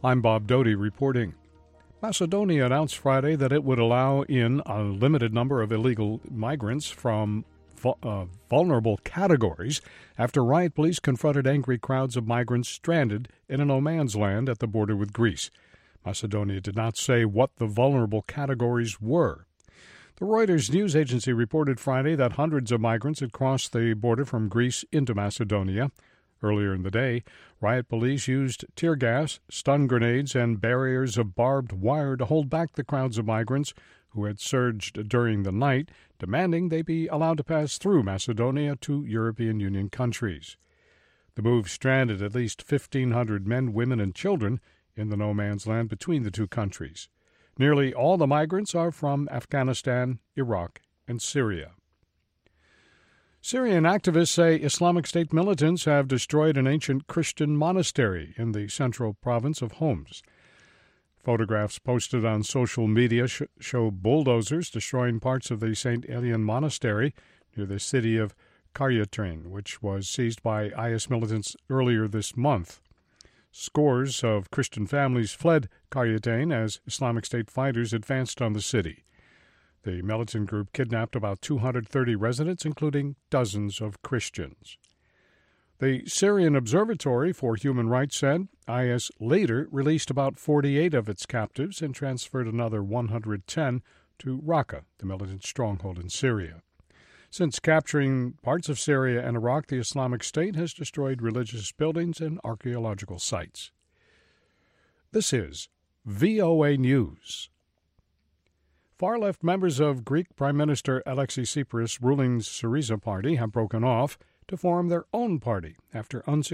I'm Bob Doty reporting. Macedonia announced Friday that it would allow in a limited number of illegal migrants from vulnerable categories after riot police confronted angry crowds of migrants stranded in a no-man's land at the border with Greece. Macedonia did not say what the vulnerable categories were. The Reuters news agency reported Friday that hundreds of migrants had crossed the border from Greece into Macedonia. Earlier in the day, riot police used tear gas, stun grenades, and barriers of barbed wire to hold back the crowds of migrants who had surged during the night, demanding they be allowed to pass through Macedonia to European Union countries. The move stranded at least 1,500 men, women, and children in the no-man's land between the two countries. Nearly all the migrants are from Afghanistan, Iraq, and Syria. Syrian activists say Islamic State militants have destroyed an ancient Christian monastery in the central province of Homs. Photographs posted on social media show bulldozers destroying parts of the St. Elian Monastery near the city of Karyatrin, which was seized by IS militants earlier this month. Scores of Christian families fled Karyatrin as Islamic State fighters advanced on the city. The militant group kidnapped about 230 residents, including dozens of Christians. The Syrian Observatory for Human Rights said IS later released about 48 of its captives and transferred another 110 to Raqqa, the militant stronghold in Syria. Since capturing parts of Syria and Iraq, the Islamic State has destroyed religious buildings and archaeological sites. This is VOA News. Far-left members of Greek Prime Minister Alexis Tsipras' ruling Syriza party have broken off to form their own party after